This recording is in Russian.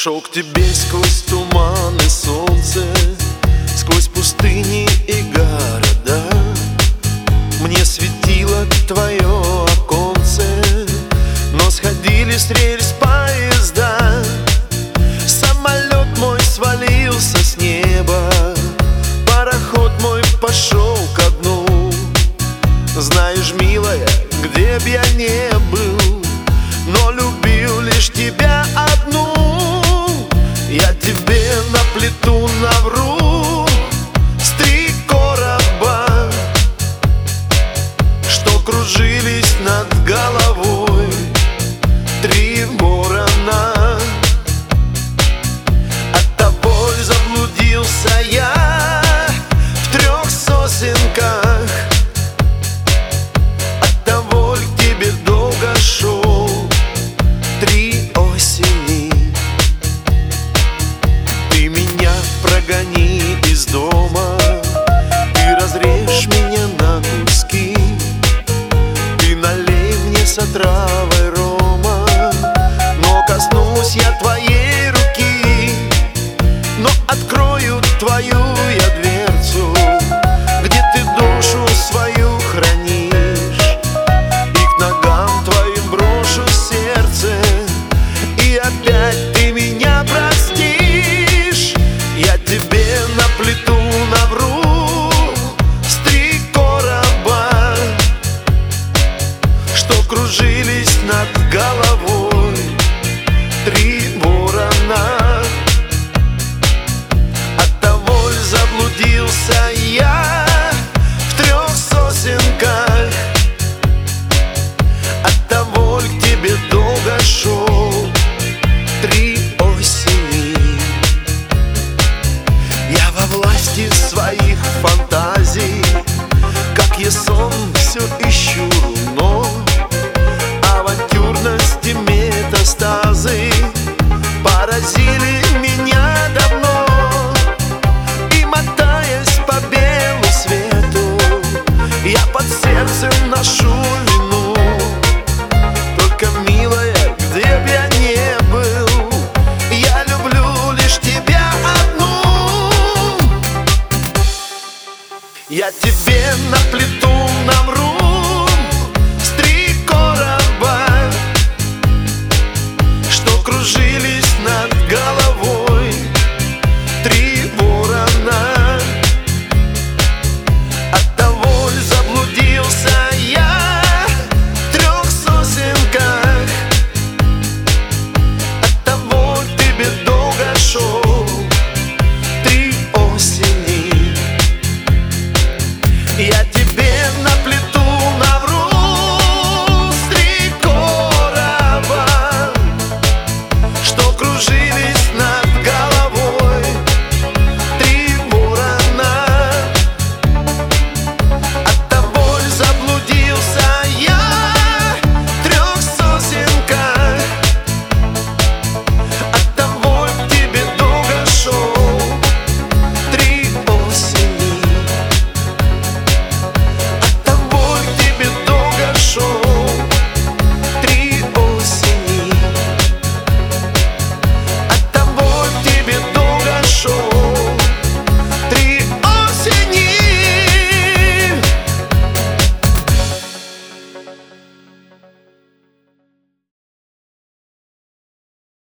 Шел к тебе сквозь туман и солнце, сквозь пустыни и города. Мне светило твое оконце, но сходили с рельс поезда. Самолет мой свалился с неба, пароход мой пошел ко дну. Знаешь, милая, где б я не был, но любил лишь тебя одну. Я тебе наплету, навру с 3 короба, что кружились над головой 3 ворона. Оттого заблудился я в 3 сосенках, оттого к тебе долго шел 3